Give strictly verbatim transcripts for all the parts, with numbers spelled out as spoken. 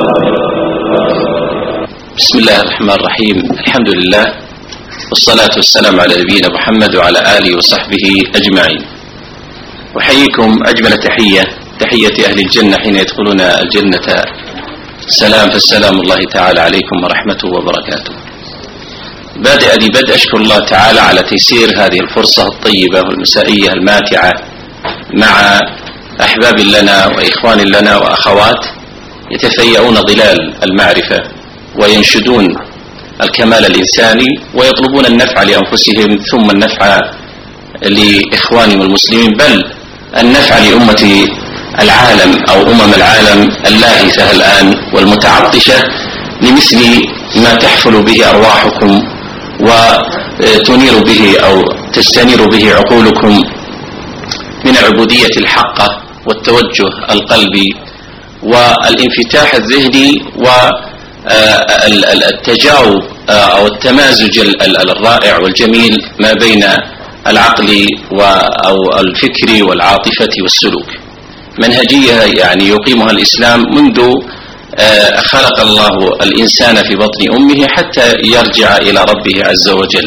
بسم الله الرحمن الرحيم. الحمد لله والصلاة والسلام على نبينا محمد وعلى آله وصحبه أجمعين. أحييكم أجمل تحية، تحية أهل الجنة حين يدخلون الجنة سلام، فالسلام الله تعالى عليكم ورحمته وبركاته. بادئ لي بدء أشكر الله تعالى على تيسير هذه الفرصة الطيبة والمسائية الماتعة مع أحباب لنا وإخوان لنا وأخوات يتفيئون ظلال المعرفة وينشدون الكمال الإنساني ويطلبون النفع لأنفسهم ثم النفع لإخوانهم المسلمين، بل النفع لأمة العالم أو أمم العالم اللاهثة الآن والمتعطشة لمثل ما تحفل به أرواحكم وتنير به أو تستنير به عقولكم من العبودية الحقة والتوجه القلبي والانفتاح الذهني والتجاوب أو التمازج الرائع والجميل ما بين العقل أو الفكر والعاطفة والسلوك. منهجية يعني يقيمها الإسلام منذ خلق الله الإنسان في بطن أمه حتى يرجع إلى ربه عز وجل.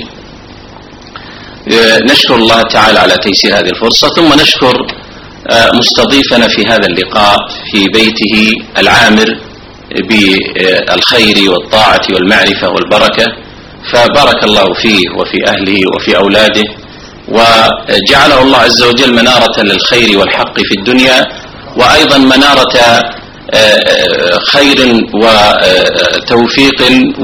نشكر الله تعالى على تيسير هذه الفرصة، ثم نشكر مستضيفنا في هذا اللقاء في بيته العامر بالخير والطاعة والمعرفة والبركة، فبارك الله فيه وفي أهله وفي أولاده، وجعله الله عز وجل منارة للخير والحق في الدنيا، وأيضا منارة خير وتوفيق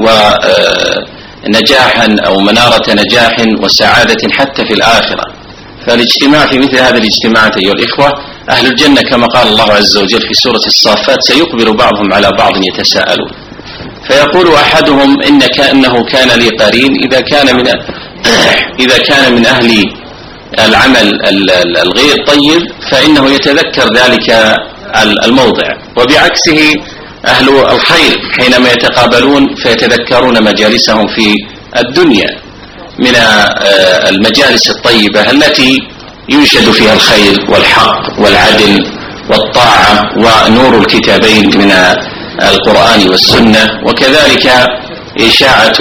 ونجاحا أو منارة نجاح وسعادة حتى في الآخرة. فالاجتماع في مثل هذه الاجتماعات أيها الإخوة أهل الجنة كما قال الله عز وجل في سورة الصافات سيقبل بعضهم على بعض يتساءلون، فيقول أحدهم إن كأنه كان لي قرين إذا كان من إذا كان من أهل العمل الغير طيب فإنه يتذكر ذلك الموضع، وبعكسه أهل الخير حينما يتقابلون فيتذكرون مجالسهم في الدنيا من المجالس الطيبة التي ينشد فيها الخير والحق والعدل والطاعة ونور الكتابين من القرآن والسنة، وكذلك إشاعة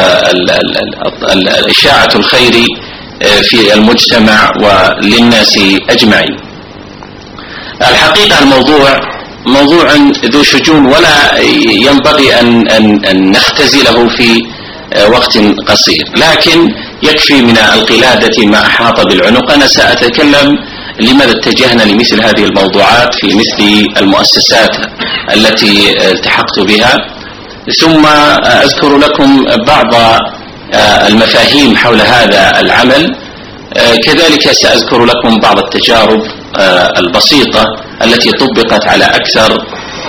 إشاعة الخير في المجتمع وللناس أجمعين. الحقيقة الموضوع موضوع ذو شجون ولا ينبغي أن, أن, أن نختزله في وقت قصير، لكن يكفي من القلادة ما أحاط بالعنق. أنا سأتكلم لماذا اتجهنا لمثل هذه الموضوعات في مثل المؤسسات التي التحقت بها، ثم أذكر لكم بعض المفاهيم حول هذا العمل، كذلك سأذكر لكم بعض التجارب البسيطة التي طبقت على أكثر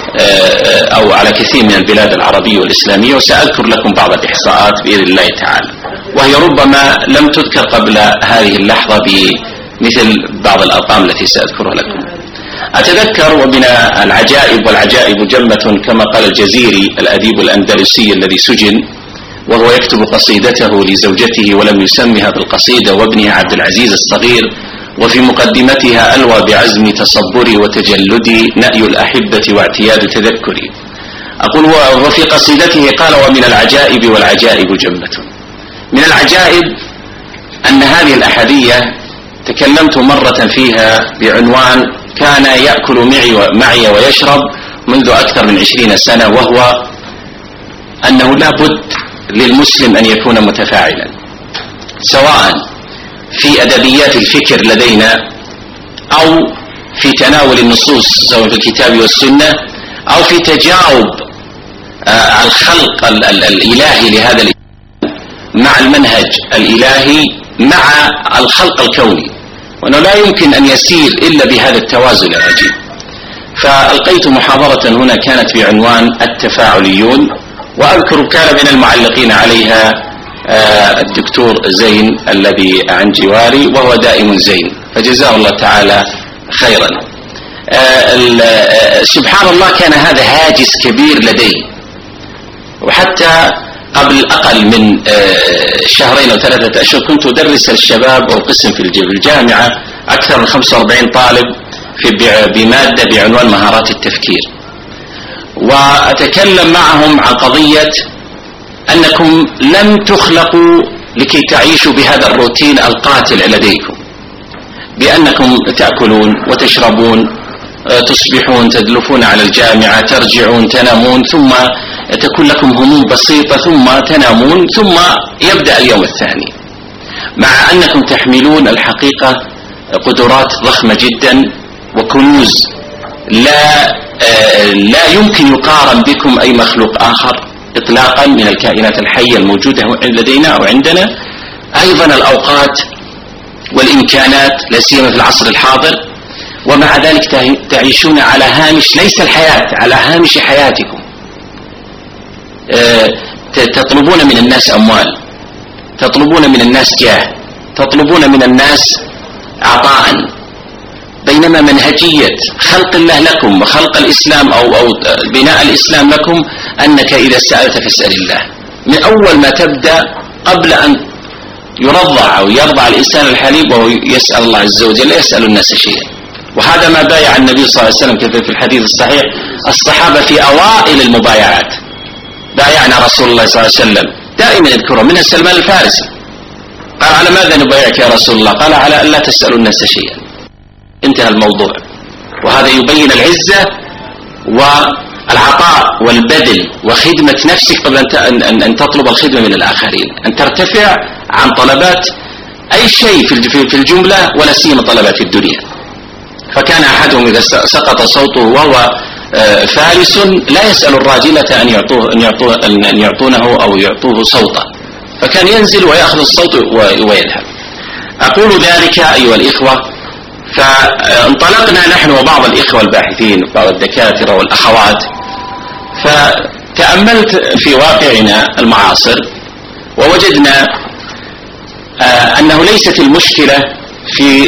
أو على كثير من البلاد العربية والإسلامية، وسأذكر لكم بعض الإحصاءات بإذن الله تعالى، وهي ربما لم تذكر قبل هذه اللحظة بمثل بعض الأرقام التي سأذكرها لكم. أتذكر ومن العجائب والعجائب جمة كما قال الجزيري الأديب الأندلسي الذي سجن وهو يكتب قصيدته لزوجته ولم يسمها بالقصيدة وابنها عبد العزيز الصغير، وفي مقدمتها ألوى بعزم تصبري وتجلدي نأي الأحبة واعتياد تذكري. أقول وفي قصيدته قال ومن العجائب والعجائب جمة. من العجائب أن هذه الأحدية تكلمت مرة فيها بعنوان كان يأكل معي, معي ويشرب منذ أكثر من عشرين سنة، وهو أنه لا بد للمسلم أن يكون متفاعلا سواء في أدبيات الفكر لدينا أو في تناول النصوص سواء في الكتاب والسنة أو في تجاوب الخلق الإلهي لهذا مع المنهج الإلهي مع الخلق الكوني، وأنه لا يمكن أن يسير إلا بهذا التوازن العجيب. فألقيت محاضرة هنا كانت بعنوان التفاعليون، وأذكر كان من المعلقين عليها الدكتور زين الذي عن جواري وهو دائم زين، فجزاه الله تعالى خيرا. سبحان الله كان هذا هاجس كبير لدي، وحتى قبل أقل من شهرين أو ثلاثة أشهر كنت أدرس الشباب أو قسم في الجامعة أكثر من خمسة وأربعين طالب في بمادة بعنوان مهارات التفكير، وأتكلم معهم عن قضية أنكم لم تخلقوا لكي تعيشوا بهذا الروتين القاتل لديكم، بأنكم تأكلون وتشربون، تصبحون تدلفون على الجامعة، ترجعون تنامون، ثم تكون لكم هموم بسيطة، ثم تنامون، ثم يبدأ اليوم الثاني، مع أنكم تحملون الحقيقة قدرات ضخمة جدا وكنوز لا لا يمكن يقارن بكم أي مخلوق آخر إطلاقا من الكائنات الحية الموجودة لدينا أو عندنا. أيضا الأوقات والإمكانات لا سيما في العصر الحاضر، ومع ذلك تعيشون على هامش ليس الحياة، على هامش حياتكم. تطلبون من الناس أموال، تطلبون من الناس جاه، تطلبون من الناس عطاء، بينما منهجية خلق الله لكم وخلق الإسلام أو, أو بناء الإسلام لكم أنك إذا سألت فاسأل الله. من أول ما تبدأ قبل أن يرضع أو يرضع الإنسان الحليب وهو يسأل الله عز وجل، لا يسأل الناس شيئا. وهذا ما بايع النبي صلى الله عليه وسلم كيف في الحديث الصحيح الصحابة في أوائل المبايعات، بايعنا رسول الله صلى الله عليه وسلم دائما يذكره، منها سلمان الفارسي قال على ماذا نبايعك يا رسول الله؟ قال على أن لا تسألوا الناس شيئا. انتهى الموضوع. وهذا يبين العزة والعطاء والبذل وخدمة نفسك قبل أن, أن تطلب الخدمة من الآخرين، أن ترتفع عن طلبات أي شيء في الجملة ولا سيما طلبات الدنيا. فكان أحدهم إذا سقط صوته وهو فارس لا يسأل الراجلة أن يعطوه أن يعطوه أن يعطونه أو يعطوه صوته، فكان ينزل ويأخذ الصوت ويذهب. أقول ذلك أيها الإخوة، فانطلقنا نحن وبعض الإخوة الباحثين وبعض الدكاترة والأخوات، فتأملت في واقعنا المعاصر ووجدنا أنه ليست المشكلة في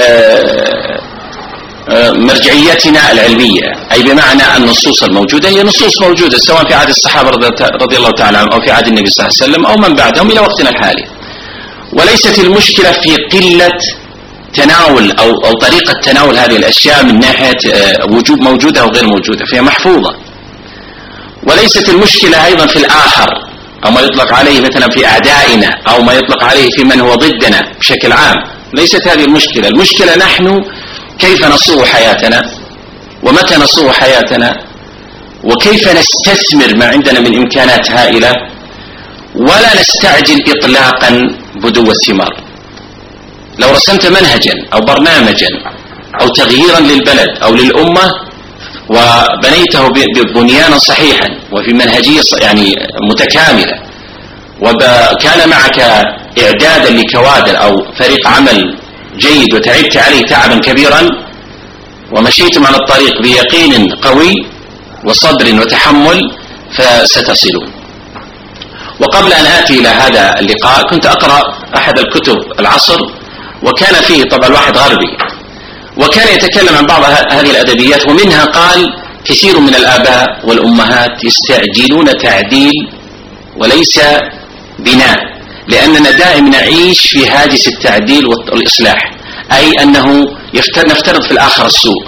مرجعيتنا العلمية، أي بمعنى النصوص الموجودة هي نصوص موجودة سواء في عهد الصحابة رضي الله تعالى عنهم أو في عهد النبي صلى الله عليه وسلم أو من بعدهم إلى وقتنا الحالي. وليست المشكلة في قلة تناول أو, أو طريقة تناول هذه الأشياء من ناحية وجود موجودة أو غير موجودة، فهي محفوظة. وليست المشكلة أيضا في الآخر أو ما يطلق عليه مثلا في أعدائنا أو ما يطلق عليه في من هو ضدنا بشكل عام، ليست هذه المشكلة. المشكلة نحن كيف نصوغ حياتنا ومتى نصوغ حياتنا وكيف نستثمر ما عندنا من إمكانات هائلة ولا نستعجل إطلاقا بدو الثمار. لو رسمت منهجا أو برنامجا أو تغييرا للبلد أو للأمة وبنيته ببنيانا صحيحا وفي منهجية يعني متكاملة، وكان معك إعدادا لكوادر أو فريق عمل جيد وتعبت عليه تعبا كبيرا ومشيتم على الطريق بيقين قوي وصبر وتحمل فستصلون. وقبل أن آتي إلى هذا اللقاء كنت أقرأ أحد الكتب العصر، وكان فيه طبعا واحد غربي، وكان يتكلم عن بعض هذه الأدبيات، ومنها قال كثير من الآباء والأمهات يستعجلون تعديل وليس بناء، لأننا دائما نعيش في هاجس التعديل والإصلاح، أي أنه نفترض في الآخر السوء.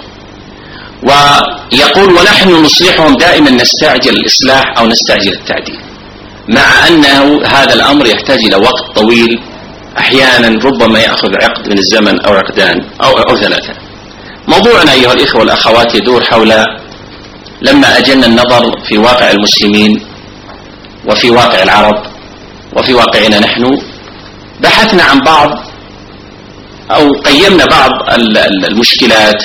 ويقول ونحن نصلحهم دائما نستعجل الإصلاح أو نستعجل التعديل، مع أنه هذا الأمر يحتاج إلى وقت طويل، أحيانا ربما يأخذ عقد من الزمن أو عقدان أو, أو ثلاثة. موضوعنا أيها الإخوة والأخوات يدور حول لما أجلنا النظر في واقع المسلمين وفي واقع العرب وفي واقعنا نحن، بحثنا عن بعض أو قيمنا بعض المشكلات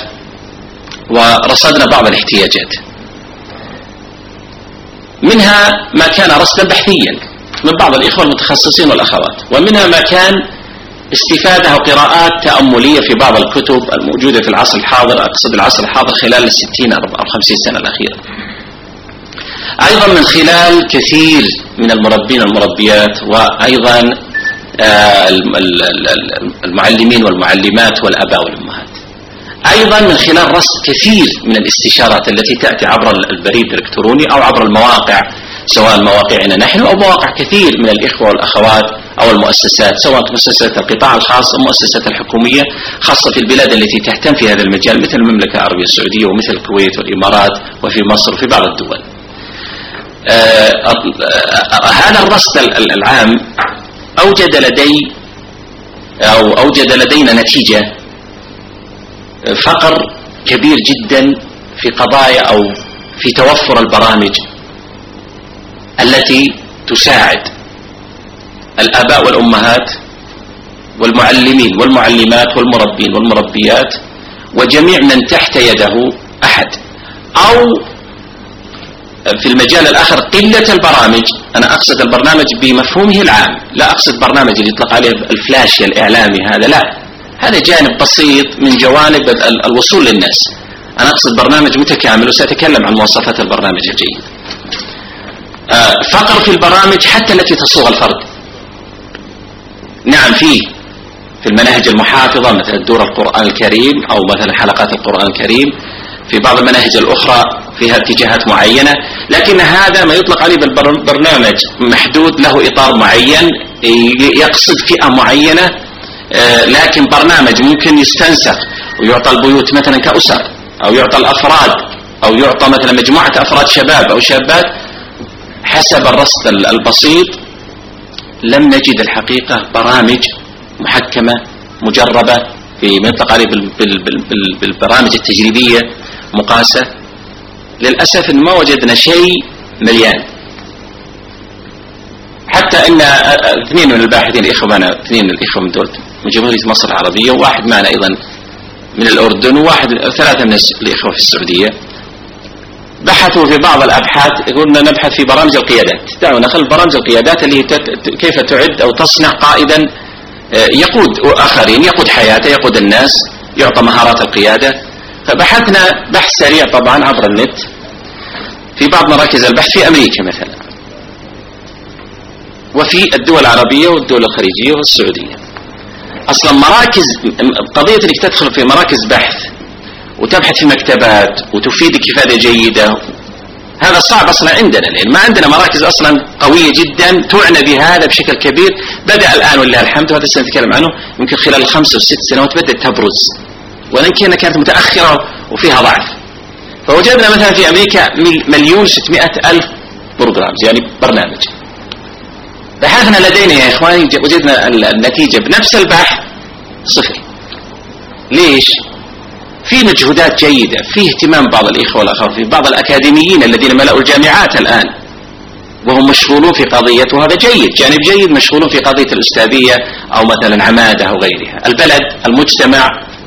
ورصدنا بعض الاحتياجات، منها ما كان رصدا بحثيا من بعض الإخوة المتخصصين والأخوات، ومنها ما كان استفادة وقراءات تأملية في بعض الكتب الموجودة في العصر الحاضر، أقصد العصر الحاضر خلال الستين أو خمسين سنة الأخيرة، أيضا من خلال كثير من المربين والمربيات، وأيضا المعلمين والمعلمات والأباء والأمهات، أيضا من خلال رصد كثير من الاستشارات التي تأتي عبر البريد الإلكتروني أو عبر المواقع، سواء مواقعنا نحن أو مواقع كثير من الإخوة والأخوات أو المؤسسات، سواء مؤسسات القطاع الخاص أو المؤسسات الحكومية، خاصة في البلاد التي تهتم في هذا المجال مثل المملكة العربية السعودية ومثل الكويت والإمارات وفي مصر وفي بعض الدول. هذا الرصد العام أوجد لدي أو أوجد لدينا نتيجة فقر كبير جدا في قضايا أو في توفر البرامج التي تساعد الآباء والأمهات والمعلمين والمعلمات والمربين والمربيات وجميع من تحت يده أحد، أو في المجال الآخر قلة البرامج. أنا أقصد البرنامج بمفهومه العام، لا أقصد برنامج اللي يطلق عليه الفلاشي الإعلامي، هذا لا، هذا جانب بسيط من جوانب الوصول للناس. أنا أقصد برنامج متكامل، وسأتكلم عن مواصفات البرنامج الجيد. فقر في البرامج حتى التي تصوغ الفرد. نعم، فيه في المناهج المحافظة مثل دور القرآن الكريم أو مثلا حلقات القرآن الكريم، في بعض المناهج الأخرى فيها اتجاهات معينة، لكن هذا ما يطلق عليه بالبرنامج محدود، له إطار معين يقصد فئة معينة، لكن برنامج ممكن يستنسخ ويعطى البيوت مثلا كأسر، أو يعطى الأفراد، أو يعطى مثلا مجموعة أفراد شباب أو شابات. حسب الرصد البسيط لم نجد الحقيقة برامج محكمة مجربة في منطقة عليه بالبرامج التجريبية مقاسة. للأسف إن ما وجدنا شيء مليان، حتى إن اثنين من الباحثين الإخوة معنا، اثنين من الإخوة من دولة من جمهورية مصر العربية، وواحد معنا أيضا من الأردن، وواحد ثلاثة من الإخوة في السعودية، بحثوا في بعض الأبحاث. قلنا نبحث في برامج القيادات، دعونا نخل برامج القيادات اللي كيف تعد أو تصنع قائدا يقود آخرين، يقود حياته، يقود الناس، يعطى مهارات القيادة. فبحثنا بحث سريع طبعا عبر النت في بعض مراكز البحث في أمريكا مثلا، وفي الدول العربية والدول الخليجية والسعودية. أصلا مراكز، قضية أنك تدخل في مراكز بحث وتبحث في مكتبات وتفيدك إفادة جيدة، هذا صعب أصلا عندنا، لأن ما عندنا مراكز أصلا قوية جدا تعنى بهذا بشكل كبير. بدأ الآن ولله الحمد، وهذا سنتكلم عنه، يمكن خلال الخمس والست سنوات بدأت تبرز، ولكن كانت متأخرة وفيها ضعف. فوجدنا مثلا في أمريكا مليون ستمائة ألف بروجرامز، يعني برنامج. بحثنا لدينا يا إخواني وجدنا النتيجة بنفس البحث صفر. ليش؟ في مجهودات جيدة، في اهتمام بعض الإخوة والأخوات، في بعض الأكاديميين الذين ملأوا الجامعات الآن وهم مشغولون في قضية، وهذا جيد، جانب جيد، مشغولون في قضية الأستاذية أو مثلا عمادة أو غيرها. البلد، المجتمع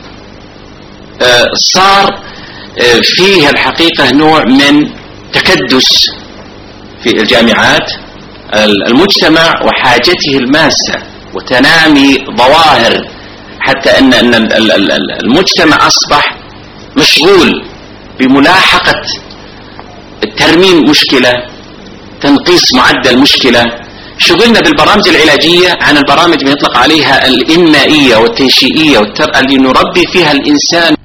صار فيه الحقيقة نوع من تكدس في الجامعات، المجتمع وحاجته الماسة وتنامي ظواهر، حتى أن المجتمع أصبح مشغول بملاحقة ترميم مشكلة، تنقيص معدل مشكلة. شغلنا بالبرامج العلاجية عن البرامج ما يطلق عليها الإنمائية والتنشئية اللي نربي فيها الإنسان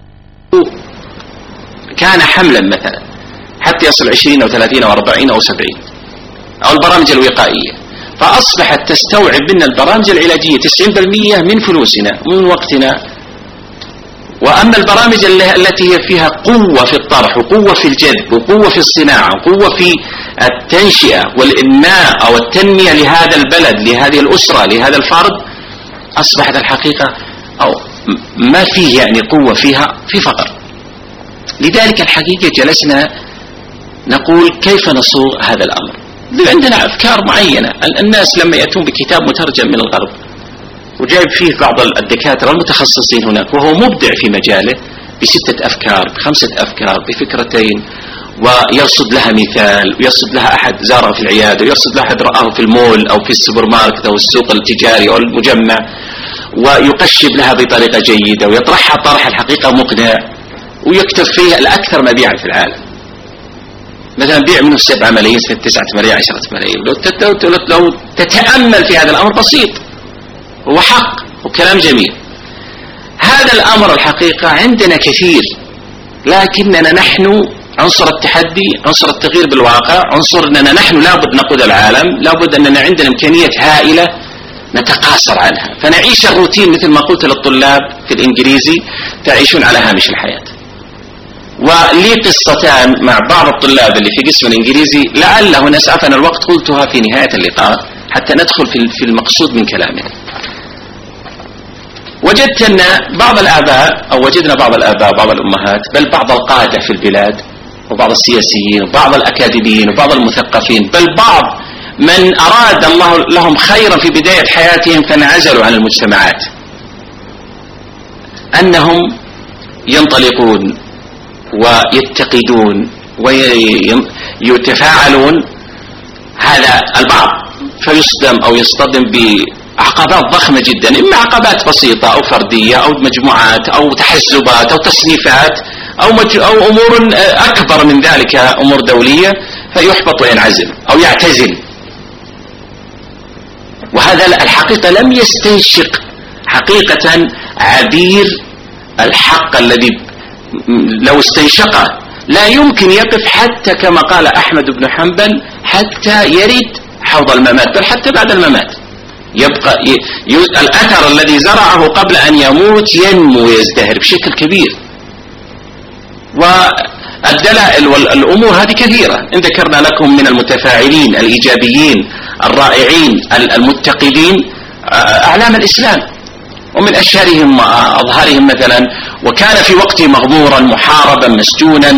كان حملا مثلا حتى يصل عشرين أو ثلاثين أو أربعين أو سبعين، أو البرامج الوقائية. فأصبحت تستوعب منا البرامج العلاجية تسعين بالمئة من فلوسنا ومن وقتنا. وأما البرامج التي هي فيها قوة في الطرح وقوة في الجذب وقوة في الصناعة وقوة في التنشئة والإنماء أو التنمية لهذا البلد، لهذه الأسرة، لهذا الفرد، أصبحت الحقيقة أو ما فيه يعني قوة فيها، في فقر. لذلك الحقيقة جلسنا نقول كيف نصوغ هذا الأمر. عندنا أفكار معينة. الناس لما يأتون بكتاب مترجم من الغرب وجايب فيه بعض الدكاترة المتخصصين هناك وهو مبدع في مجاله بستة أفكار بخمسة أفكار بفكرتين، ويرصد لها مثال، ويرصد لها أحد زاره في العيادة، ويرصد لها أحد رآه في المول أو في السوبر ماركت أو السوق التجاري أو المجمع، ويقشب لها بطريقة جيدة ويطرحها طرح الحقيقة مقنع، ويكتب فيها الأكثر مبيعا في العالم. مثلا بيع منه سبعة ملايين، تسعة ملايين، عشرة ملايين. لو, لو تتأمل في هذا الأمر بسيط، هو حق وكلام جميل. هذا الأمر الحقيقة عندنا كثير، لكننا نحن عنصر التحدي، عنصر التغيير بالواقع، عنصر أننا نحن لابد نقود العالم، لابد أننا عندنا إمكانية هائلة نتقاصر عنها، فنعيش الروتين مثل ما قلت للطلاب في الإنجليزي، تعيشون على هامش الحياة. ولي قصتان مع بعض الطلاب اللي في قسم الإنجليزي، لعله نسعفنا الوقت قلتها في نهاية اللقاء حتى ندخل في المقصود من كلامنا. وجدت أن بعض الآباء أو وجدنا بعض الآباء وبعض الأمهات بل بعض القادة في البلاد وبعض السياسيين وبعض الأكاديميين وبعض المثقفين بل بعض من أراد الله لهم خيرا في بداية حياتهم فانعزلوا عن المجتمعات، أنهم ينطلقون ويتقدون ويتفاعلون. هذا البعض فيصدم أو يصطدم بعقبات ضخمة جدا، إما عقبات بسيطة أو فردية أو مجموعات أو تحزبات أو تصنيفات أو, مج... أو أمور أكبر من ذلك، أمور دولية، فيحبط وينعزل أو يعتزل. وهذا الحقيقة لم يستنشق حقيقة عبير الحق الذي لو استنشقه لا يمكن يقف حتى كما قال أحمد بن حنبل حتى يرد حوض الممات، بل حتى بعد الممات يبقى ي... ي... الأثر الذي زرعه قبل أن يموت ينمو ويزدهر بشكل كبير. والدلائل والأمور هذه كثيرة، إن ذكرنا لكم من المتفاعلين الإيجابيين الرائعين المتقدين أعلام الإسلام، ومن أشهرهم أظهرهم مثلا وكان في وقته مغمورا محاربا مسجونا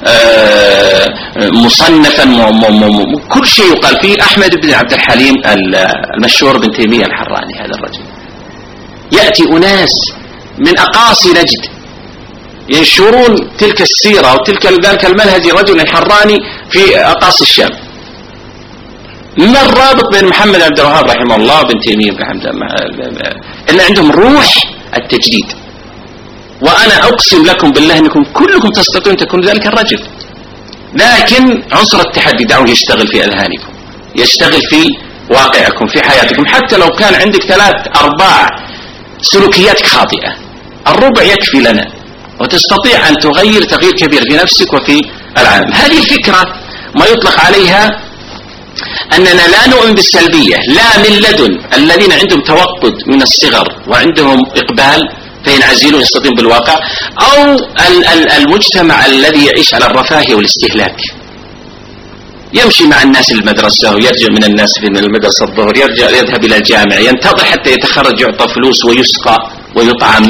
مصنفا كل شيء يقال فيه أحمد بن عبد الحليم المشهور بن تيمية الحراني. هذا الرجل يأتي أناس من أقاصي نجد ينشرون تلك السيرة وتلك ذلك المنهج الرجل الحراني في أقاصي الشام. ما الرابط بين محمد عبد الوهاب رحمه الله وبن تيمية بن حمد إن عندهم روح التجديد؟ وأنا أقسم لكم بالله أنكم كلكم تستطيعون تكون ذلك الرجل، لكن عنصر التحدي دعوه يشتغل في أذهانكم، يشتغل في واقعكم في حياتكم. حتى لو كان عندك ثلاث أرباع سلوكياتك خاطئة، الربع يكفي لنا وتستطيع أن تغير تغيير كبير في نفسك وفي العالم. هذه الفكرة ما يطلق عليها أننا لا نؤمن بالسلبية، لا من لدن الذين عندهم توقد من الصغر وعندهم إقبال فينعزلون يستطيعون بالواقع، أو المجتمع الذي يعيش على الرفاهية والاستهلاك، يمشي مع الناس المدرسة ويرجع من الناس من المدرسة الظهر، يرجع يذهب إلى الجامعة، ينتظر حتى يتخرج يعطى فلوس ويسقى ويطعم.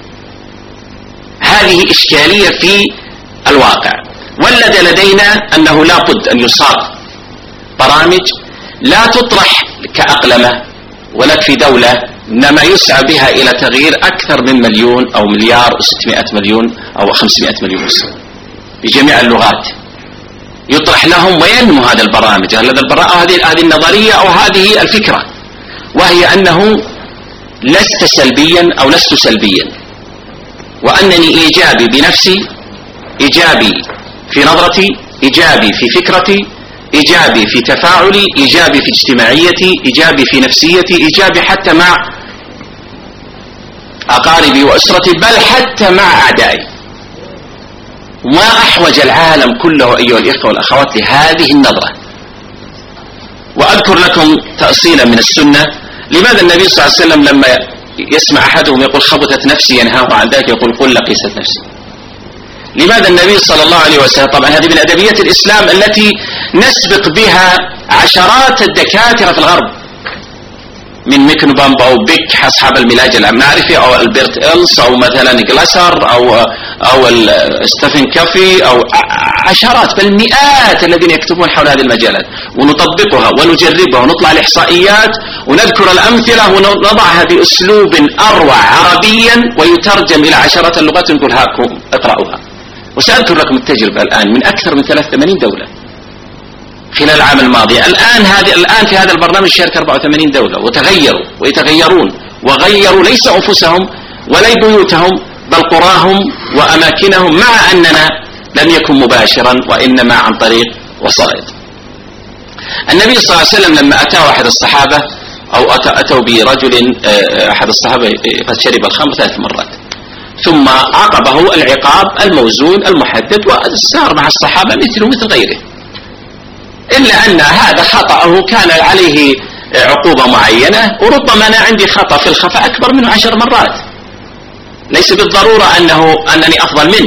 هذه إشكالية في الواقع. والذي لدينا أنه لا بد أن يصاب برامج لا تطرح كأقلمة ولا في دولة، إنما يسعى بها إلى تغيير أكثر من مليون أو مليار وستمائة مليون أو خمسمائة مليون مسلم بجميع اللغات، يطرح لهم وينمو هذا البرامج هذا البرامج هذه هذه النظرية أو هذه الفكرة، وهي أنه لست سلبيا أو لست سلبيا، وأنني إيجابي بنفسي، إيجابي في نظرتي، إيجابي في فكرتي، إيجابي في تفاعلي، إيجابي في اجتماعيتي، إيجابي في نفسيتي، إيجابي حتى مع أقاربي وأسرتي، بل حتى مع أعدائي. ما أحوج العالم كله أيها الإخوة والأخوات لهذه النظرة. وأذكر لكم تأصيلا من السنة لماذا النبي صلى الله عليه وسلم لما يسمع أحدهم يقول خبثت نفسي ينهاه عن ذلك يقول قل لقيست نفسي. لماذا النبي صلى الله عليه وسلم، طبعا هذه من أدبيات الإسلام التي نسبق بها عشرات الدكاترة في الغرب، من ميكنبامب أو بيك أصحاب الملاج المعرفي أو البرت إلس أو مثلا جلاسر أو أو ستيفن كافي أو عشرات بل مئات الذين يكتبون حول هذه المجالات، ونطبقها ونجربها ونطلع الإحصائيات ونذكر الأمثلة ونضعها بأسلوب أروع عربيا ويترجم إلى عشرات اللغات ونقول هاكم اقرأوها. وسأذكر لكم التجربة الآن من أكثر من ثلاثة وثمانين دولة خلال العام الماضي. الآن هذه الآن في هذا البرنامج شارك أربعة وثمانين دولة وتغيروا ويتغيرون وغيروا ليس أنفسهم ولا بيوتهم بل قراهم وأماكنهم، مع أننا لم يكن مباشرا وإنما عن طريق وسائط. النبي صلى الله عليه وسلم لما أتاه أحد الصحابة أو أتوا برجل أحد الصحابة قد شرب الخمر ثلاث مرات، ثم عاقبه العقاب الموزون المحدد وسار مع الصحابة مثله مثل غيره، إلا أن هذا خطأه كان عليه عقوبة معينة، وربما أنا عندي خطأ في الخفاء أكبر منه عشر مرات، ليس بالضرورة أنه أنني أفضل منه،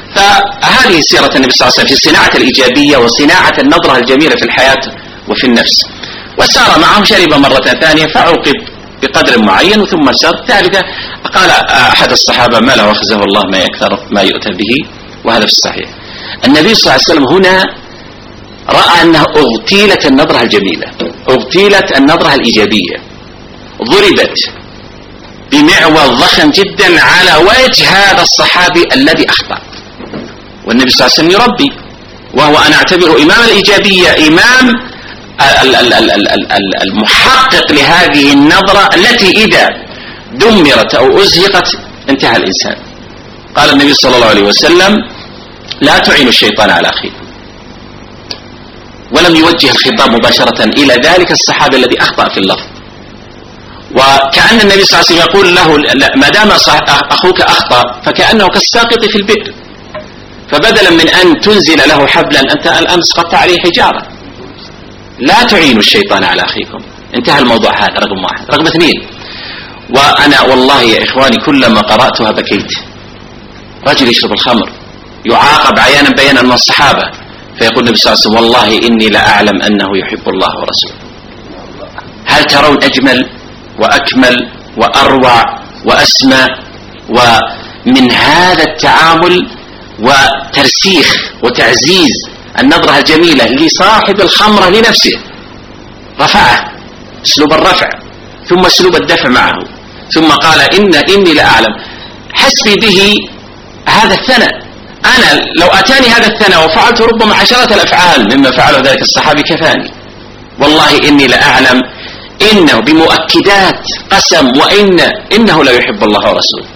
فهذه سيرة النبي صلى الله عليه وسلم في صناعة الإيجابية وصناعة النظرة الجميلة في الحياة وفي النفس. وسار معهم شرب مرة ثانية فعوقب بقدر معين ثم سار ثالثة. قال أحد الصحابة ما له أخزه الله ما يكثر ما يؤتى به، وهذا في الصحيح. النبي صلى الله عليه وسلم هنا رأى أنه اغتيلت النظرة الجميلة، اغتيلت النظرة الإيجابية، ضربت بمعول ضخم جدا على وجه هذا الصحابي الذي أخطأ. والنبي صلى الله عليه وسلم يربي، وهو أنا أعتبره إمام الإيجابية، إمام المحقق لهذه النظرة التي إذا دمرت أو أزهقت انتهى الإنسان. قال النبي صلى الله عليه وسلم لا تعينوا الشيطان على أخيكم، ولم يوجه الخطاب مباشرة إلى ذلك الصحابي الذي أخطأ في اللفظ، وكأن النبي صلى الله عليه وسلم يقول له ما دام أخوك أخطأ فكأنه كالساقط في البئر، فبدلا من أن تنزل له حبلا أنت الآن سقطت عليه حجارة. لا تعينوا الشيطان على أخيكم، انتهى الموضوع هذا رقم واحد. رقم اثنين، وأنا والله يا إخواني كلما قرأتها بكيت. رجل يشرب الخمر يعاقب عيانا بيانا من الصحابة، فيقول النبي صلى الله عليه وسلم والله إني لأعلم أنه يحب الله ورسوله. هل ترون أجمل وأكمل وأروع وأسمى ومن هذا التعامل وترسيخ وتعزيز النظرة الجميلة لصاحب الخمرة لنفسه؟ رفعه اسلوب الرفع ثم اسلوب الدفع معه، ثم قال إن إني لأعلم. حسبي به هذا الثناء، أنا لو أتاني هذا الثناء وفعلت ربما عشرة الأفعال مما فعله ذلك الصحابي كفاني. والله إني لأعلم إنه بمؤكدات قسم وإن إنه لا يحب الله ورسوله.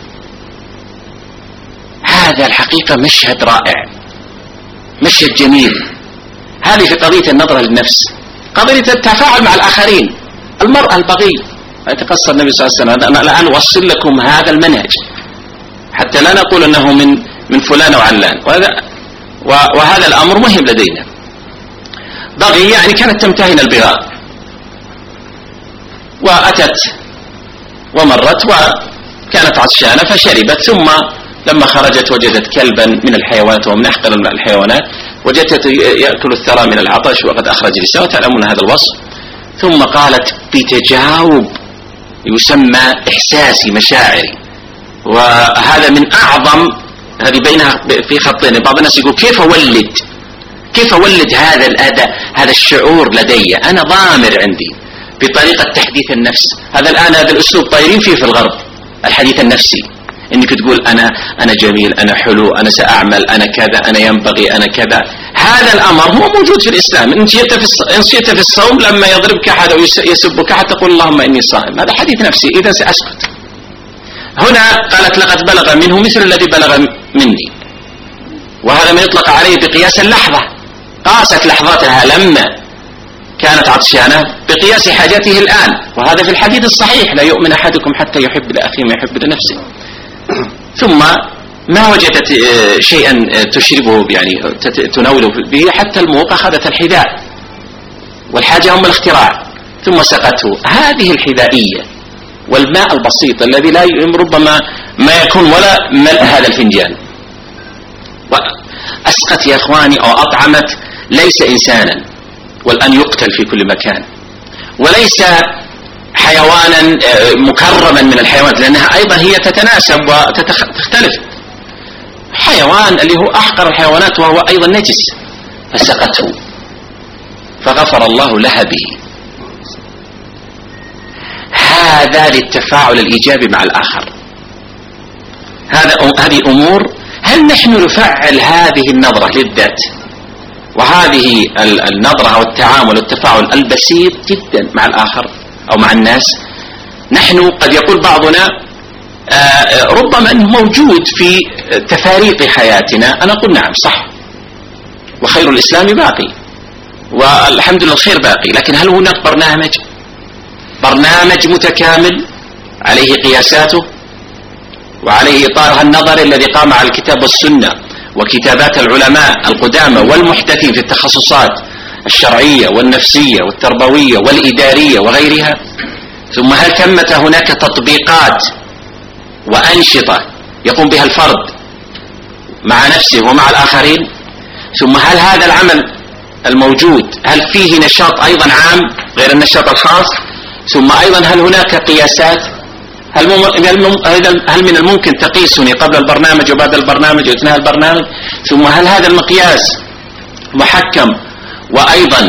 هذا الحقيقة مشهد رائع، مشهد جميل. هذه في قضية النظرة للنفس، قضية التفاعل مع الآخرين. المرأة البغي يتقصر النبي صلى الله عليه وسلم. أنا الآن أوصل لكم هذا المنهج حتى لا نقول أنه من من فلان وعلان، وهذا وهذا الأمر مهم لدينا. بغي يعني كانت تمتهن البغاء، وأتت ومرت وكانت عطشانة فشربت، ثم لما خرجت وجدت كلبا من الحيوانات ومن أحقر الحيوانات، وجدت يأكل الثرى من العطش وقد أخرج لسانه، تعلمون هذا الوصف. ثم قالت بتجاوب يسمى إحساسي مشاعري، وهذا من أعظم، هذه بينها في خطين. بعض الناس يقول كيف أولد كيف أولد هذا الأداء هذا الشعور لدي، أنا ضامر عندي بطريقة تحديث النفس. هذا الآن هذا الأسلوب طايرين فيه في الغرب، الحديث النفسي، إنك تقول أنا أنا جميل، أنا حلو، أنا سأعمل، أنا كذا، أنا ينبغي، أنا كذا. هذا الأمر هو موجود في الإسلام. إن شئت في إن شئت في الصوم لما يضربك أحد أو يسبك أحد تقول اللهم إني صائم، هذا حديث نفسي، إذا سأسكت. هنا قالت لقد بلغ منه مثل الذي بلغ مني، وهذا ما يطلق عليه بقياس اللحظة. قاست لحظتها لما كانت عطشانة بقياس حاجته الآن، وهذا في الحديث الصحيح لا يؤمن أحدكم حتى يحب لأخيه ما يحب لنفسه. ثم ما وجدت شيئا تشربه يعني تناوله به حتى الموق أخذت الحذاء، والحاجة هم الاختراع، ثم سقته. هذه الحذائية والماء البسيط الذي لا ربما ما يكون ولا ملء هذا الفنجان، وأسقت يا أخواني أو أطعمت ليس إنسانا والآن يقتل في كل مكان، وليس حيوانا مكرما من الحيوانات، لأنها أيضا هي تتناسب وتختلف. حيوان اللي هو أحقر الحيوانات وهو أيضا نجس، فسقته فغفر الله لها به. هذا للتفاعل الإيجابي مع الآخر. هذا هذه أمور. هل نحن نفعل هذه النظرة للذات وهذه النظرة أو التعامل والتفاعل البسيط جدا مع الآخر أو مع الناس؟ نحن قد يقول بعضنا ربما أنه موجود في تفاريق حياتنا. أنا أقول نعم صح، وخير الإسلام باقي والحمد لله الخير باقي، لكن هل هناك برنامج برنامج متكامل عليه قياساته وعليه إطارها النظري الذي قام على الكتاب والسنة وكتابات العلماء القدامى والمحدثين في التخصصات الشرعية والنفسية والتربوية والإدارية وغيرها؟ ثم هل ثمة هناك تطبيقات وأنشطة يقوم بها الفرد مع نفسه ومع الآخرين؟ ثم هل هذا العمل الموجود هل فيه نشاط أيضا عام غير النشاط الخاص؟ ثم أيضا هل هناك قياسات؟ هل, مم... هل من الممكن تقيسني قبل البرنامج وبعد البرنامج وأثناء البرنامج؟ ثم هل هذا المقياس محكم وأيضا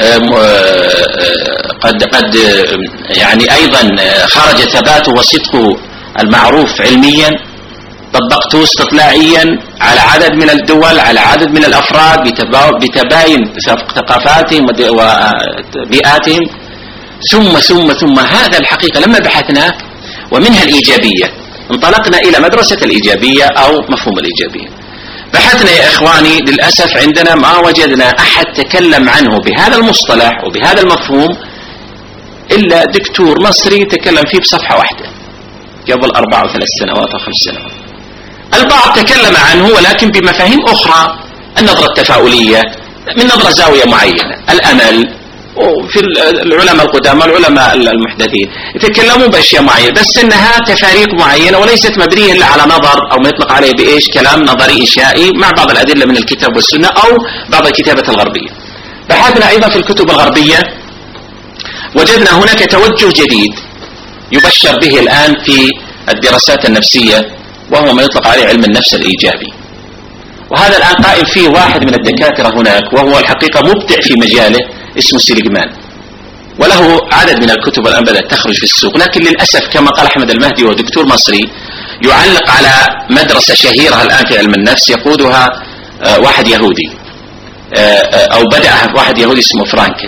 قد قد يعني أيضا خرج ثباته وصدقه المعروف علميا، طبقته استطلاعيا على عدد من الدول، على عدد من الأفراد بتباين ثقافاتهم وبيئاتهم. ثم ثم ثم هذا الحقيقة لما بحثناه ومنها الإيجابية، انطلقنا إلى مدرسة الإيجابية أو مفهوم الإيجابية. بحثنا يا إخواني، للأسف عندنا ما وجدنا أحد تكلم عنه بهذا المصطلح وبهذا المفهوم إلا دكتور مصري تكلم فيه بصفحة واحدة قبل أربع وثلاث سنوات أو خمس سنوات. البعض تكلم عنه ولكن بمفاهيم أخرى، النظرة التفاؤلية من نظرة زاوية معينة، الأمل، وفي العلماء القدامى العلماء المحدثين يتكلمون بأشياء معينة، بس إنها تفاريق معينة وليست مبنية إلا على نظر أو ما يطلق عليه بإيش كلام نظري إنشائي مع بعض الأدلة من الكتاب والسنة أو بعض الكتابة الغربية. بحثنا أيضا في الكتب الغربية وجدنا هناك توجه جديد يبشر به الآن في الدراسات النفسية، وهو ما يطلق عليه علم النفس الإيجابي. وهذا الآن قائم فيه واحد من الدكاترة هناك وهو الحقيقة مبدع في مجاله، اسمه سيليغمان، وله عدد من الكتب الآن بدأت تخرج في السوق. لكن للأسف كما قال أحمد المهدي ودكتور مصري يعلق على مدرسة شهيرة الآن في علم النفس يقودها واحد يهودي أو بدأها واحد يهودي اسمه فرانكل،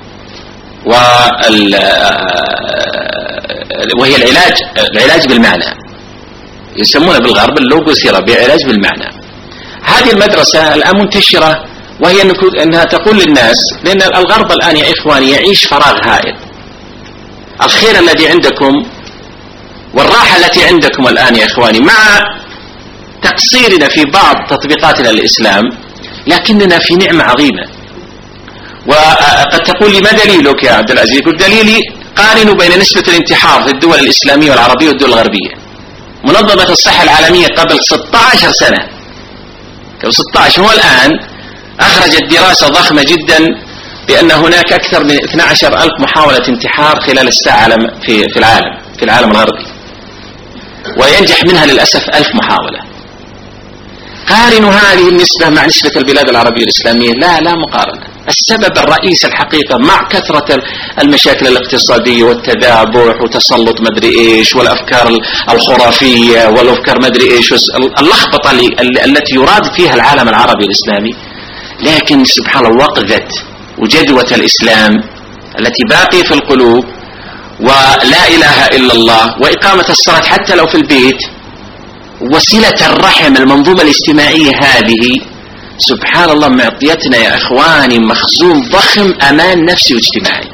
وهي العلاج العلاج بالمعنى، يسمونه بالغرب اللوغو ثيرابي، علاج بالمعنى. هذه المدرسة الآن منتشرة، وهي أنها تقول للناس، لأن الغرب الآن يا إخواني يعيش فراغ هائل. الخير الذي عندكم والراحة التي عندكم الآن يا إخواني مع تقصيرنا في بعض تطبيقاتنا للإسلام، لكننا في نعمة عظيمة. وقد تقول لي ما دليلك يا عبد العزيز؟ قلت دليلي قارنوا بين نسبة الانتحار في الدول الإسلامية والعربية والدول الغربية. منظمة الصحة العالمية قبل ستة عشر سنة، قبل ستة عشر، هو الآن أخرجت دراسة ضخمة جدا بأن هناك أكثر من اثني عشر ألف محاولة انتحار خلال الساعة في في العالم في العالم الغربي، وينجح منها للأسف ألف محاولة. قارنوا هذه النسبة مع نسبة البلاد العربية الإسلامية، لا لا مقارنة. السبب الرئيسي الحقيقة مع كثرة المشاكل الاقتصادية والتذابح وتسلط مدري إيش والأفكار الخرافية والأفكار مدري إيش اللخبطة التي يراد فيها العالم العربي الإسلامي، لكن سبحان الله وقذت وجدوة الإسلام التي باقي في القلوب ولا إله إلا الله وإقامة الصلاة حتى لو في البيت وصلة الرحم، المنظومة الاجتماعية هذه سبحان الله معطيتنا يا إخواني مخزون ضخم أمان نفسي واجتماعي.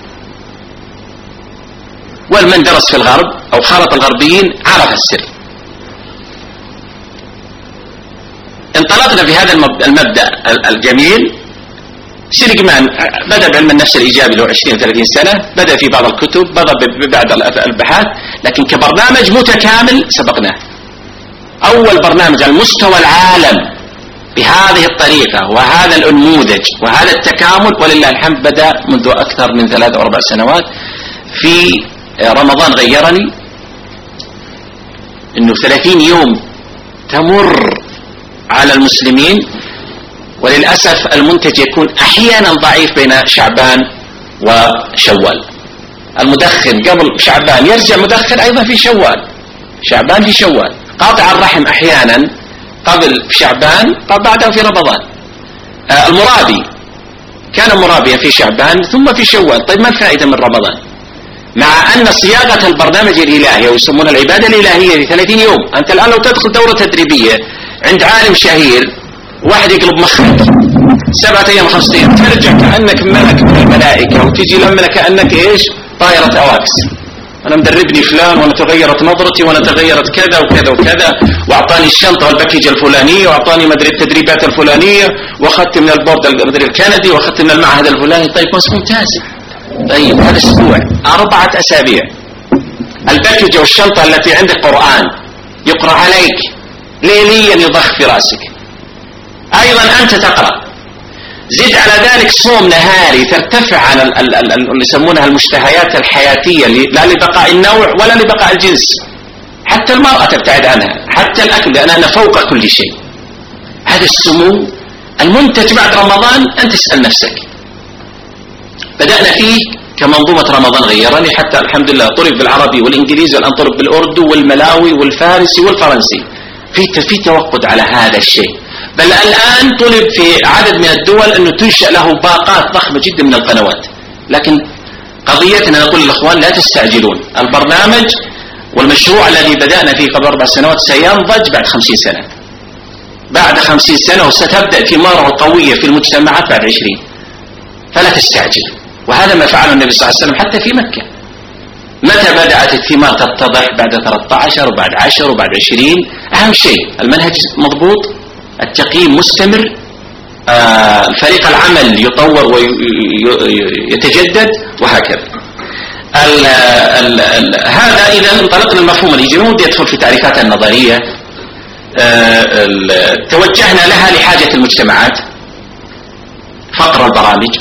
والمن درس في الغرب أو خالط الغربيين عرف السر. انطلقنا في هذا المبدأ الجميل. سيليغمان بدأ بعلم النفس الإيجابي له عشرين ثلاثين سنة، بدأ في بعض الكتب، بدأ ببعض البحث، لكن كبرنامج متكامل سبقناه. أول برنامج على مستوى العالم بهذه الطريقة وهذا الأنموذج وهذا التكامل ولله الحمد بدأ منذ أكثر من ثلاث أو أربع سنوات. في رمضان غيرني إنه ثلاثين يوم تمر على المسلمين، وللأسف المنتج يكون أحيانا ضعيف بين شعبان وشوال. المدخن قبل شعبان يرجع مدخن أيضا في شوال، شعبان في شوال. قاطع الرحم أحيانا قبل شعبان بعده في رمضان. آه المرابي كان مرابيا في شعبان ثم في شوال. طيب ما الفائدة من رمضان؟ مع أن صياغة البرنامج الإلهي ويسمونها العبادة الإلهية في ثلاثين يوم. أنت الآن لو تدخل دورة تدريبية عند عالم شهير واحد يقلب مخك سبعة أيام خمسة أيام ترجع كأنك ملك من الملائكة وتجي لما كأنك إيش طائرة أواكس. أنا مدربني فلان وأنا تغيرت نظرتي وأنا تغيرت كذا وكذا وكذا وأعطاني الشنطة والباكيج الفلانية وأعطاني مدري التدريبات الفلانية وأخذت من البورد المدري الكندي وأخذت من المعهد الفلاني. طيب بس ممتاز. طيب هذا أسبوع أربعة أسابيع الباكيج والشنطة التي عندك قرآن يقرأ عليك ليليا يضخ في رأسك. أيضا أنت تقرأ، زد على ذلك صوم نهاري ترتفع على اللي يسمونها المشتهيات الحياتية، لا لبقاء النوع ولا لبقاء الجنس. حتى المرأة تبتعد عنها، حتى الأكل، لأن أنا فوق كل شيء. هذا السمو المنتج بعد رمضان أنت تسأل نفسك. بدأنا فيه كمنظومة رمضان غيرني، حتى الحمد لله طلب بالعربي والإنجليزي، والآن طلب بالأردو والملاوي والفارسي والفرنسي. في في توقد على هذا الشيء، بل الآن طلب في عدد من الدول أنه تنشأ له باقات ضخمة جدا من القنوات. لكن قضيتنا نقول للأخوان لا تستعجلون. البرنامج والمشروع الذي بدأنا فيه قبل أربع سنوات سينضج بعد خمسين سنة، بعد خمسين سنة، وستبدأ ثماره القوية في المجتمعات بعد عشرين. فلا تستعجل. وهذا ما فعله النبي صلى الله عليه وسلم حتى في مكة. متى بدأت الثمار تتضح؟ بعد ثلاثة عشر وبعد عشر وبعد عشرين. أهم شيء المنهج مضبوط، التقييم مستمر، آه الفريق العمل يطور ويتجدد، وهكذا. ال ال ال هذا إذا انطلقنا المفهوم الإيجابي. ودي يدخل في تعريفاتها النظرية. آه توجهنا لها لحاجة المجتمعات. فقر البرامج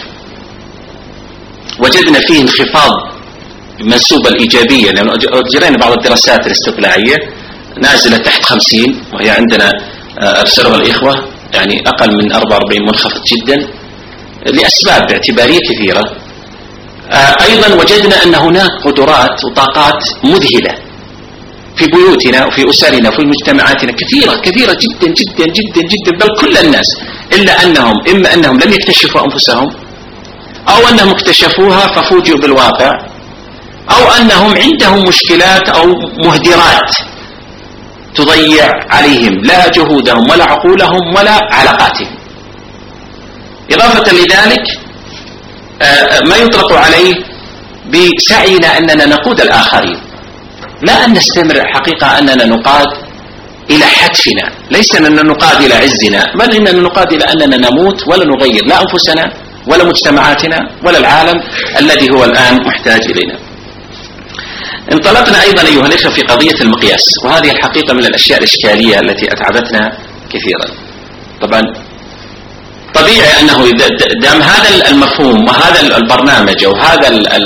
وجدنا فيه انخفاض منسوب الإيجابية، لأنه أجرينا بعض الدراسات الاستطلاعية نازلة تحت خمسين، وهي عندنا أرسلها الإخوة يعني أقل من أربعة وأربعين، منخفض جدا لأسباب اعتبارية كثيرة. أيضا وجدنا أن هناك قدرات وطاقات مذهلة في بيوتنا وفي أسرنا وفي مجتمعاتنا، كثيرة كثيرة جدا جدا جدا جدا، بل كل الناس، إلا أنهم إما أنهم لم يكتشفوا أنفسهم، أو أنهم اكتشفوها ففوجئوا بالواقع، أو أنهم عندهم مشكلات أو مهدرات تضيع عليهم لا جهودهم ولا عقولهم ولا علاقاتهم. إضافة لذلك ما يطلق عليه بسعينا أننا نقود الآخرين، لا أن نستمر حقيقة أننا نقاد إلى حتفنا، ليس أننا نقاد إلى عزنا، بل إننا نقاد إلى أننا نموت ولا نغير لا أنفسنا ولا مجتمعاتنا ولا العالم الذي هو الآن محتاج إلينا. انطلقنا أيضا أيها الأخوة في قضية المقياس، وهذه الحقيقة من الأشياء الإشكالية التي أتعبتنا كثيرا. طبعا طبيعي أنه دام هذا المفهوم وهذا البرنامج أو هذا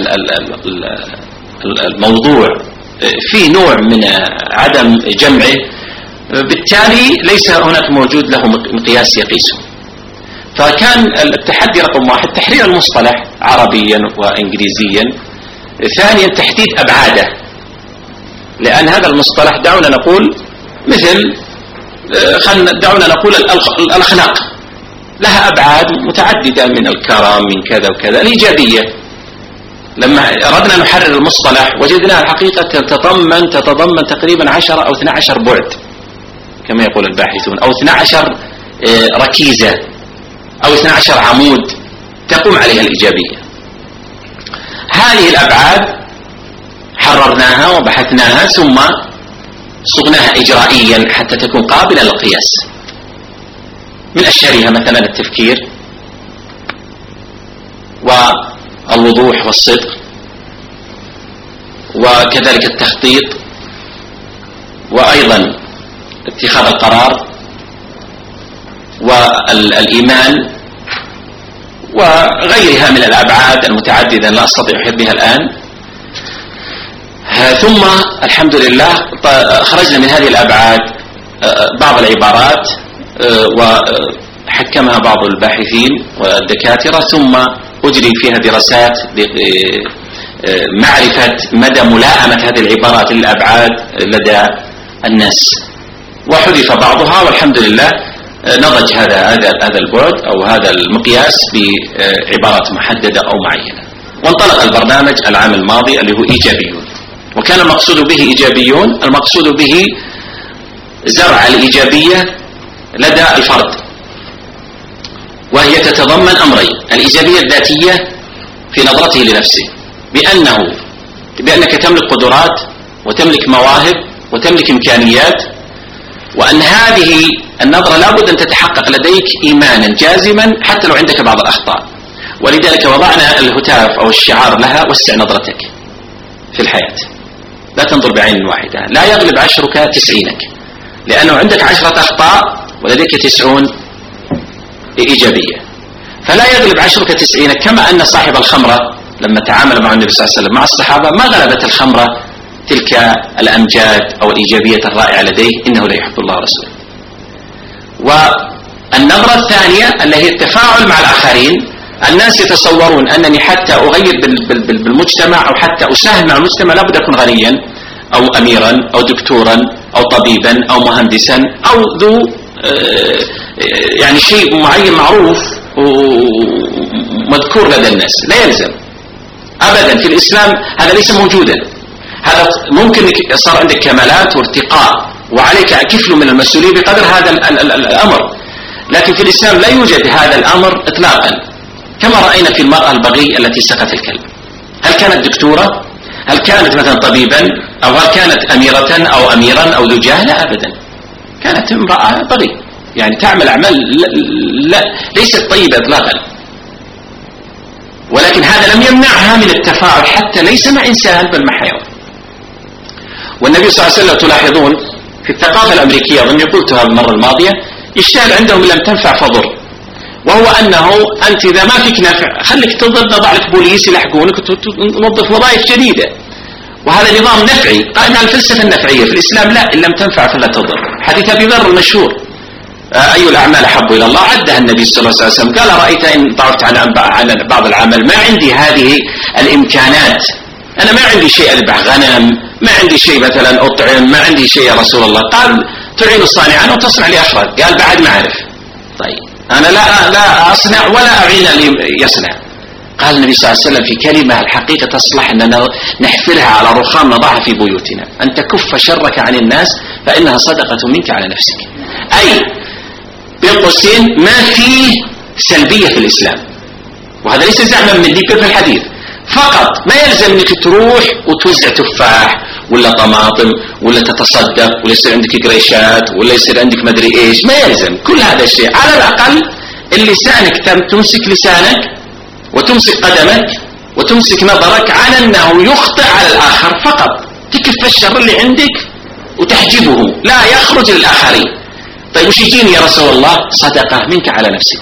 الموضوع فيه نوع من عدم جمعه، بالتالي ليس هناك موجود له مقياس يقيسه. فكان التحدي رقم واحد تحرير المصطلح عربيا وإنجليزيا. ثانيا تحديد أبعاده، لأن هذا المصطلح دعونا نقول مثل دعونا نقول الأخلاق لها أبعاد متعددة، من الكرم من كذا وكذا. الإيجابية لما أردنا نحرر المصطلح وجدناها الحقيقة تتضمن تتضمن تقريبا عشرة أو اثنى عشر بعد كما يقول الباحثون، أو اثنى عشر ركيزة أو اثنى عشر عمود تقوم عليها الإيجابية. هذه الأبعاد حررناها وبحثناها ثم صغناها إجرائيا حتى تكون قابلة للقياس. من أشهرها مثلا التفكير والوضوح والصدق، وكذلك التخطيط، وأيضا اتخاذ القرار، والإيمان، وغيرها من الأبعاد المتعددة لا أستطيع حفظها الآن. ثم الحمد لله خرجنا من هذه الأبعاد بعض العبارات وحكمها بعض الباحثين والدكاترة، ثم أجري فيها دراسات لمعرفة مدى ملائمة هذه العبارات للأبعاد لدى الناس، وحذف بعضها، والحمد لله نضج هذا هذا هذا البعد أو هذا المقياس بعبارات محددة أو معينة. وانطلق البرنامج العام الماضي اللي هو إيجابيون، وكان المقصود به إيجابيون المقصود به زرع الإيجابية لدى الفرد، وهي تتضمن أمرين: الإيجابية الذاتية في نظرته لنفسه، بأنه بأنك تملك قدرات وتملك مواهب وتملك إمكانيات، وأن هذه النظرة لابد أن تتحقق لديك إيمانا جازما حتى لو عندك بعض الأخطاء. ولذلك وضعنا الهتاف أو الشعار لها: وسع نظرتك في الحياة، لا تنظر بعين واحدة، لا يغلب عشرك تسعينك. لأنه عندك عشرة أخطاء ولديك تسعون إيجابية، فلا يغلب عشرك تسعين. كما أن صاحب الخمرة لما تعامل مع النبي صلى الله عليه وسلم مع الصحابة ما غلبت الخمرة تلك الأمجاد أو الإيجابية الرائعة لديه، إنه لا يحب الله ورسوله. والنظرة الثانية اللي هي التفاعل مع الآخرين. الناس يتصورون أنني حتى أغير بالمجتمع أو حتى أساهم مع المجتمع لابد أكون غنيا أو أميرا أو دكتورا أو طبيبا أو مهندسا أو ذو يعني شيء معين معروف ومذكور لدى الناس. لا يلزم أبدا في الإسلام، هذا ليس موجودا. هذا ممكن صار عندك كمالات وارتقاء وعليك كفل من المسؤولية بقدر هذا الأمر، لكن في الإسلام لا يوجد هذا الأمر إطلاقا. كما رأينا في المرأة البغي التي سقت الكلب، هل كانت دكتورة؟ هل كانت مثلا طبيبا؟ أو هل كانت أميرة أو أميرا أو ذو جاه؟ لا أبدا، كانت امرأة بغي يعني تعمل أعمال لا, لا ليست طيبة إطلاقا، ولكن هذا لم يمنعها من التفاعل حتى ليس مع إنسان بل مع حيوان. والنبي صلى الله عليه وسلم تلاحظون في الثقافة الأمريكية، أظني قلتها المرة الماضية، يشتغل عندهم لم تنفع فضر، وهو أنه أنت إذا ما فيك نفع خليك تضل، نضع لك بوليس يلحقونك وتوظف وظائف جديدة، وهذا نظام نفعي قائم على الفلسفة النفعية. في الإسلام لا، إن لم تنفع فلا تضر. حديث أبي ذر المشهور أي الأعمال أحب إلى الله عدها النبي صلى الله عليه وسلم، قال رأيت إن ضعفت عن بعض العمل، ما عندي هذه الإمكانات، أنا ما عندي شيء أذبح غنم، ما عندي شيء مثلا أطعم، ما عندي شيء يا رسول الله. قال تعين صانعا وتصنع لأفراد. قال بعد ما أعرف. طيب أنا لا لا أصنع ولا أعين اللي يصنع. قال النبي صلى الله عليه وسلم في كلمة الحقيقة تصلح أننا نحفرها على رخام نضعها في بيوتنا: أن تكف شرك عن الناس فإنها صدقة منك على نفسك. أي بين قوسين ما فيه سلبية في الإسلام، وهذا ليس زعما من اللي في الحديث فقط. ما يلزم أنك تروح وتوزع تفاح ولا طماطم ولا تتصدق ولا يصير عندك قريشات ولا يصير عندك مدري إيش، ما يلزم كل هذا الشيء. على الأقل اللسانك تمسك لسانك وتمسك قدمك وتمسك نظرك على أنه يخطئ على الآخر فقط، تكف الشر اللي عندك وتحجبه لا يخرج للآخرين. طيب وش يجيني يا رسول الله؟ صدقة منك على نفسك.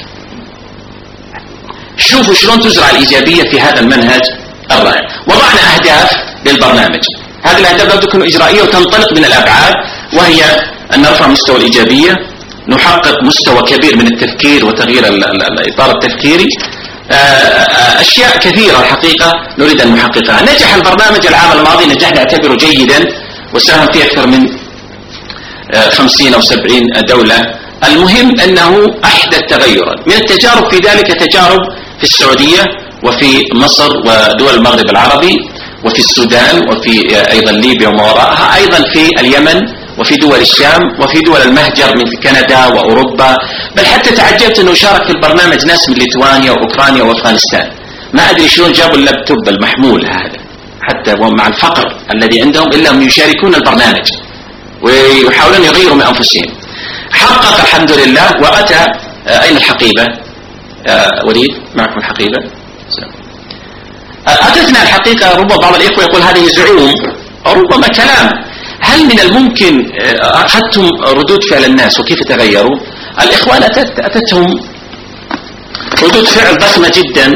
شوفوا شلون تزرع الإيجابية في هذا المنهج الرائع. وضعنا أهداف للبرنامج، هذه الأهداف لابد تكون إجرائية وتنطلق من الأبعاد، وهي أن نرفع مستوى الإيجابية، نحقق مستوى كبير من التفكير وتغيير الإطار التفكيري. أشياء كثيرة الحقيقة نريد أن نحققها. نجح البرنامج العام الماضي، نجح نعتبره جيدا، وساهم في أكثر من خمسين أو سبعين دولة. المهم أنه أحدث تغيرا. من التجارب في ذلك تجارب في السعودية وفي مصر ودول المغرب العربي وفي السودان وفي أيضا ليبيا وما وراءها، أيضا في اليمن وفي دول الشام وفي دول المهجر من كندا وأوروبا. بل حتى تعجبت أنه شارك في البرنامج ناس من ليتوانيا وأوكرانيا وأفغانستان. ما أدري شلون جابوا اللابتوب المحمول هذا حتى ومع الفقر الذي عندهم إلا هم يشاركون البرنامج ويحاولون يغيروا من أنفسهم. حقق الحمد لله. وأتى أين الحقيبة؟ وليد معكم الحقيبة؟ أتتنا الحقيقة ربما بعض الإخوة يقول هذه زعوم أو ربما كلام. هل من الممكن أخذتم ردود فعل الناس وكيف تغيروا؟ الإخوان أتت أتتهم ردود فعل ضخمة جدا،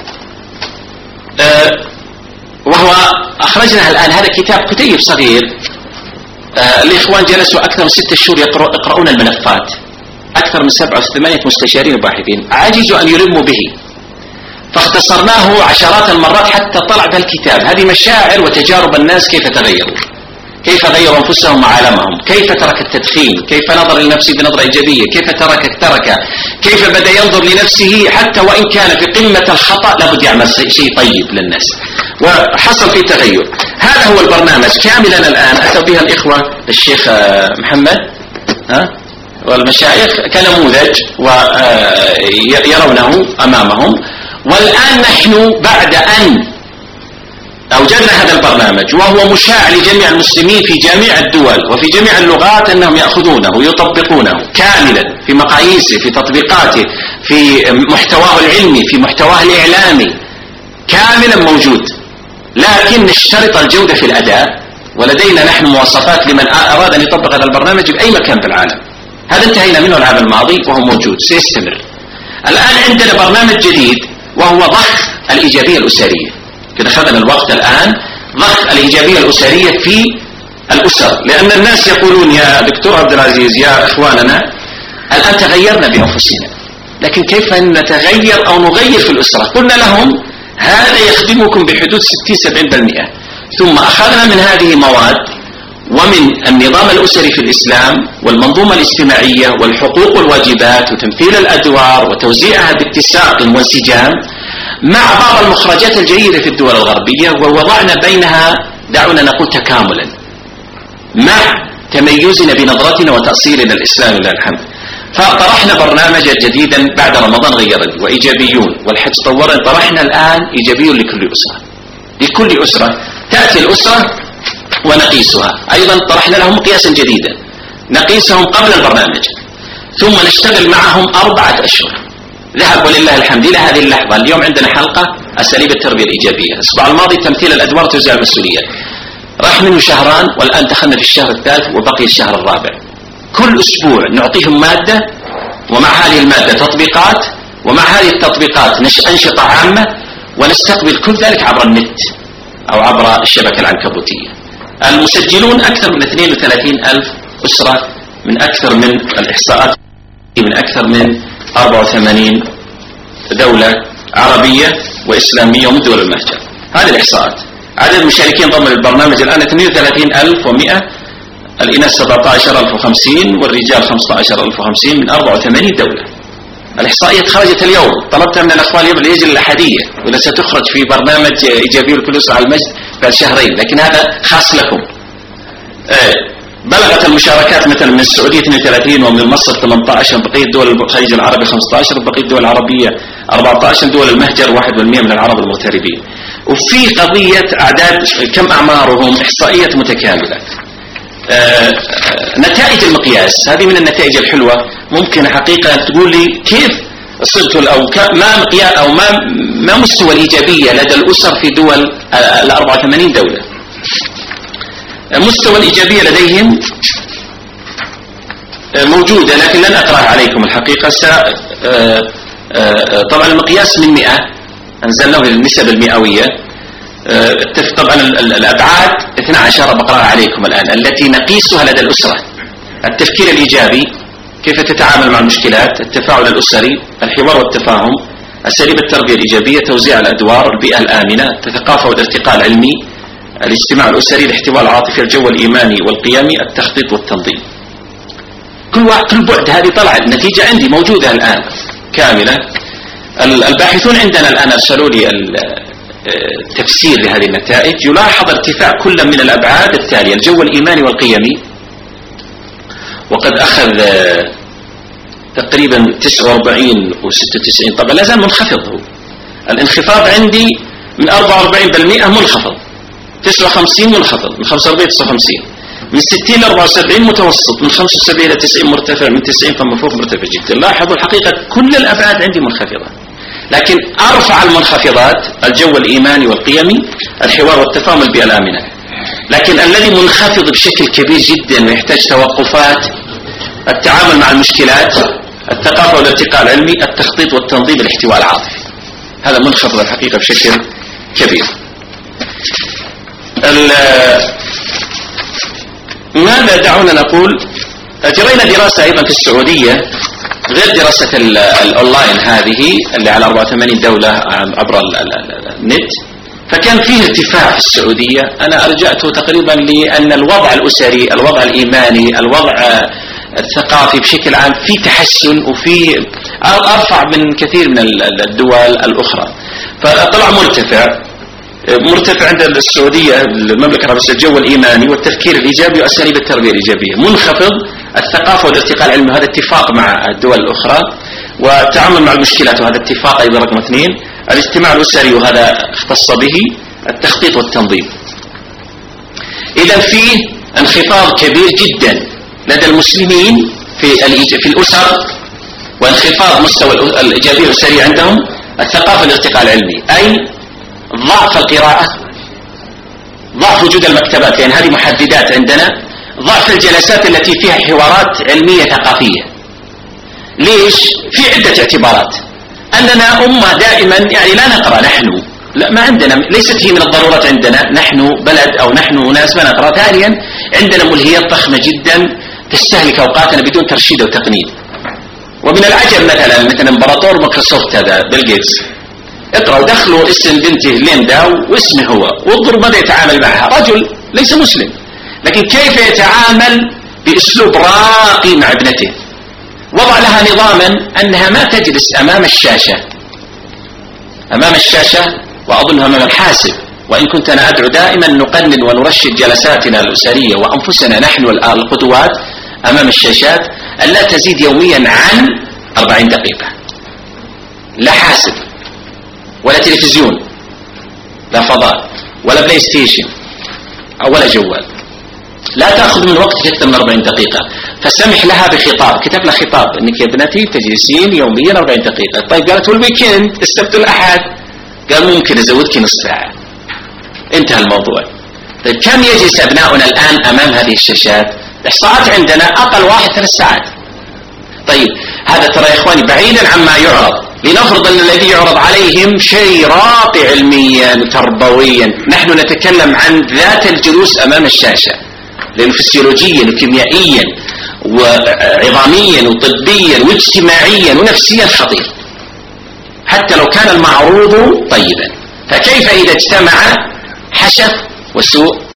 وهو أخرجنا الآن هذا كتاب كتيب صغير. الإخوان جلسوا أكثر من ستة شهور يقرؤون الملفات، أكثر من سبعة وثمانية مستشارين وباحثين عجزوا أن يلموا به، فاختصرناه عشرات المرات حتى طلع بالكتاب. هذه مشاعر وتجارب الناس كيف تغيروا، كيف غيروا أنفسهم وعالمهم، كيف ترك التدخين، كيف نظر لنفسه بنظرة إيجابية، كيف ترك ترك كيف بدأ ينظر لنفسه حتى وإن كان في قمة الخطأ لابد يعمل شيء طيب للناس، وحصل فيه تغير. هذا هو البرنامج كاملا الآن أتى بها الإخوة الشيخ محمد ها والمشايخ كنموذج ويرونه أمامهم. والآن نحن بعد أن أوجدنا هذا البرنامج وهو مشاع لجميع المسلمين في جميع الدول وفي جميع اللغات أنهم يأخذونه ويطبقونه كاملا في مقاييسه، في تطبيقاته، في محتواه العلمي، في محتواه الإعلامي، كاملا موجود. لكن نشترط الجودة في الأداء ولدينا نحن مواصفات لمن أراد أن يطبق هذا البرنامج بأي مكان في العالم. هذا انتهينا منه العام الماضي وهو موجود سيستمر. الآن عندنا برنامج جديد وهو ضخ الإيجابية الأسرية. كده أخذنا الوقت الآن ضخ الإيجابية الأسرية في الأسر، لأن الناس يقولون يا دكتور عبد العزيز يا إخواننا الآن تغيرنا بأنفسنا، لكن كيف نتغير أو نغير في الأسرة؟ قلنا لهم هذا يخدمكم بحدود ستين سبعين بالمئة. ثم أخذنا من هذه مواد ومن النظام الأسري في الإسلام والمنظومة الاجتماعية والحقوق والواجبات وتمثيل الأدوار وتوزيعها باتساق وانسجام مع بعض المخرجات الجيدة في الدول الغربية، ووضعنا بينها دعونا نقول تكاملا مع تميزنا بنظرتنا وتأصيلنا الإسلامي لله الحمد. فطرحنا برنامجا جديدا بعد رمضان غير وإيجابيون والحج طورا. طرحنا الآن إيجابي لكل أسرة. لكل أسرة تأتي الأسرة ونقيسها. أيضا طرحنا لهم قياسا جديدا نقيسهم قبل البرنامج ثم نشتغل معهم أربعة أشهر. ذهب ولله الحمد إلى هذه اللحظة. اليوم عندنا حلقة أساليب التربية الإيجابية. الأسبوع الماضي تمثيل الأدوار وتوزيع المسؤوليات. راح منه شهران والآن دخلنا في الشهر الثالث وبقي الشهر الرابع. كل أسبوع نعطيهم مادة ومع هذه المادة تطبيقات ومع هذه التطبيقات أنشطة عامة ونستقبل كل ذلك عبر النت أو عبر الشبكة العنكبوتية. المسجلون أكثر من اثنين وثلاثين ألف أسرة من أكثر من الإحصاءات من أكثر من أربعة وثمانين دولة عربية وإسلامية ومن دول المهجر. هذه الإحصاءات. عدد المشاركين ضمن البرنامج الآن اثنين وثلاثين ألف ومئة، الإناث سبعة عشر ألف وخمسين والرجال خمسة عشر ألف وخمسين من أربعة وثمانين دولة. الإحصائيات خرجت اليوم. طلبت من الأخوان اليوم ليجل الأحدية ولا ستخرج في برنامج إيجابي لكل أسرة على المجد بعد شهرين، لكن هذا خاص لكم. بلغت المشاركات مثلا من السعودية اثنين وثلاثين ومن مصر ثمانية عشر، بقية دول الخليج العربي خمسة عشر، بقية الدول العربية أربعة عشر، دول المهجر واحد بالمئة من العرب المغتربين. وفي قضية أعداد كم أعمارهم إحصائية متكاملة. آه نتائج المقياس هذه من النتائج الحلوة. ممكن حقيقة تقول لي كيف صرت أو ما مقياس أو ما ما مستوى الإيجابية لدى الأسر في دول ال أربعة وثمانين دولة. مستوى الإيجابية لديهم موجودة لكن لن أقرأها عليكم الحقيقة. طبعا المقياس من مئة أنزلناه للنسب المئوية. طبعا الأبعاد اثنتي عشرة بقرأها عليكم الآن التي نقيسها لدى الأسرة. التفكير الإيجابي، كيف تتعامل مع المشكلات، التفاعل الأسري، الحوار والتفاهم، أساليب التربية الإيجابية، توزيع الأدوار، البيئة الآمنة، الثقافة والارتقاء العلمي، الاجتماع الأسري، الاحتواء العاطفي، الجو الإيماني والقيمي، التخطيط والتنظيم. كل كل بعد هذه طلعت النتيجة عندي موجودة الآن كاملة. الباحثون عندنا الآن أرسلوا لي التفسير لهذه النتائج. يلاحظ ارتفاع كل من الأبعاد التالية: الجو الإيماني والقيمي، وقد أخذ تقريبا تسعة وأربعين وستة وتسعين. طبعا لا زال منخفض. هو الانخفاض عندي من أربعة وأربعين بالمئة منخفض، تسعة وخمسين منخفض، من خمسة وأربعين تسعة وخمسين، من ستين ل أربعة وسبعين متوسط، من خمسة وسبعين إلى تسعين مرتفع، من تسعين فما فوق مرتفع جدا. لاحظوا الحقيقة كل الأبعاد عندي منخفضة، لكن أرفع المنخفضات الجو الإيماني والقيمي، الحوار والتفاهم، البيئة الآمنة. لكن الذي منخفض بشكل كبير جدا ويحتاج توقفات: التعامل مع المشكلات، الثقافة والارتقاء العلمي، التخطيط والتنظيم، الاحتواء العاطفي. هذا منخفض الحقيقة بشكل كبير. ماذا دعونا نقول؟ أجرينا دراسة أيضا في السعودية غير دراسة الأونلاين هذه اللي على أربعة وثمانين دولة عبر النت، فكان فيه ارتفاع في السعودية. أنا أرجعته تقريبا لأن الوضع الأسري، الوضع الإيماني، الوضع الثقافي بشكل عام في تحسن وفي أرفع من كثير من الدول الأخرى، فطلع مرتفع مرتفع عند السعودية المملكة العربية السعودية الجو الإيماني والتفكير الإيجابي وأساليب التربية الإيجابية. منخفض الثقافة والارتقاء العلمي، وهذا اتفاق مع الدول الأخرى، والتعامل مع المشكلات، وهذا اتفاق أيضا رقم اثنين. الاجتماع الأسري وهذا اختص به. التخطيط والتنظيم. إذا فيه انخفاض كبير جدا لدى المسلمين في في الأسر، وانخفاض مستوى الإيجابية الأسرية عندهم. الثقافة والارتقاء العلمي أي ضعف القراءة ضعف وجود المكتبات، لأن هذه محددات عندنا. ضعف الجلسات التي فيها حوارات علمية ثقافية. ليش؟ في عدة اعتبارات. أننا أمة دائما يعني لا نقرأ نحن، لا ما عندنا، ليست هي من الضرورات عندنا، نحن بلد أو نحن ناس ما نقرأ. ثانيا عندنا ملهيات ضخمة جدا تستهلك أوقاتنا بدون ترشيد وتقنين. ومن العجب مثلا مثلا امبراطور مايكروسوفت هذا بيل جيتس، اقرأوا دخلوا اسم بنته ليندا واسمه هو، وانظروا ماذا يتعامل معها. رجل ليس مسلم، لكن كيف يتعامل بأسلوب راقي مع ابنته. وضع لها نظاما أنها ما تجلس أمام الشاشة أمام الشاشة وأظنها أمام الحاسب. وإن كنت أنا أدعو دائما نقنن ونرشد جلساتنا الأسرية وأنفسنا نحن القدوات أمام الشاشات أن لا تزيد يوميا عن أربعين دقيقة. لا حاسب ولا تلفزيون، لا فضاء ولا بلاي ستيشن ولا جوال. لا تأخذ من وقتك أكثر من أربعين دقيقة. فسمح لها بخطاب، كتب لها خطاب أنك يا ابنتي تجلسين يوميا أربعين دقيقة. طيب قالت والويكند السبت والأحد؟ قال ممكن أزودك نص ساعة. انتهى الموضوع. طيب كم يجلس أبناؤنا الآن أمام هذه الشاشات؟ الإحصاءات عندنا أقل واحد ثلاث ساعات. طيب هذا ترى يا إخواني بعيدا عما يعرض. لنفرض أن الذي يعرض عليهم شيء راقي علميا وتربويا، نحن نتكلم عن ذات الجلوس أمام الشاشة، لأنه فسيولوجيا وكيميائيا وعظاميا وطبيا واجتماعيا ونفسيا خطير، حتى لو كان المعروض طيبا. فكيف إذا اجتمع حشف وسوء